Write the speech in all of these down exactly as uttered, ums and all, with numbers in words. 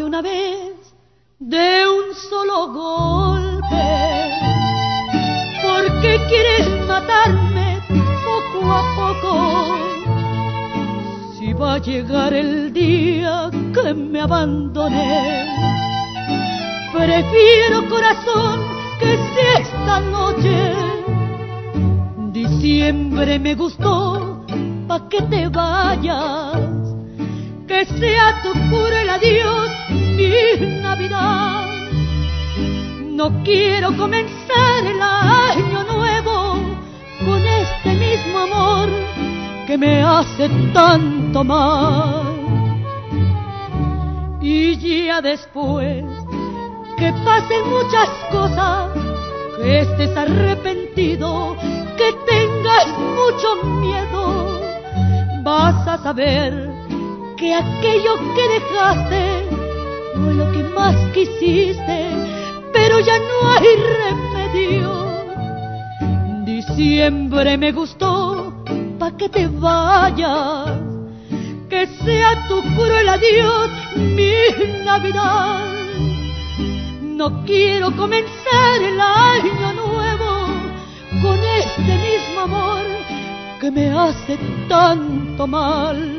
de una vez, de un solo golpe. ¿Por qué quieres matarme poco a poco? Si va a llegar el día que me abandoné, prefiero, corazón, que sea esta noche. Diciembre me gustó, pa' que te vayas, que sea tu cruel adiós mi Navidad. No quiero comenzar el año nuevo con este mismo amor que me hace tanto mal. Y ya después que pasen muchas cosas, que estés arrepentido, que tengas mucho miedo, vas a saber que aquello que dejaste fue lo que más quisiste, pero ya no hay remedio. Diciembre me gustó, pa' que te vayas, que sea tu cruel adiós mi Navidad. No quiero comenzar el año nuevo con este mismo amor que me hace tanto mal.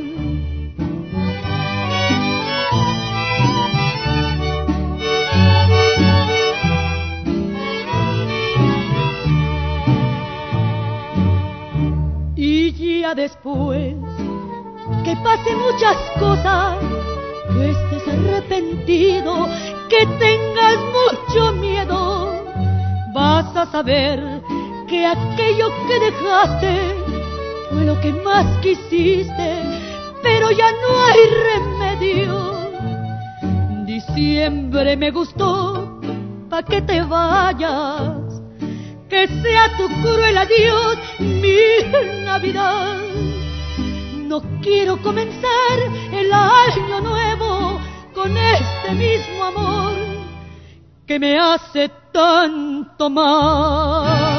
Y ya después que pasen muchas cosas, que estés arrepentido, que tengas mucho miedo, vas a saber que aquello que dejaste fue lo que más quisiste, pero ya no hay remedio. Diciembre me gustó, pa' que te vayas, que sea tu cruel adiós mi Navidad. No quiero comenzar el año nuevo con este mismo amor que me hace tanto mal.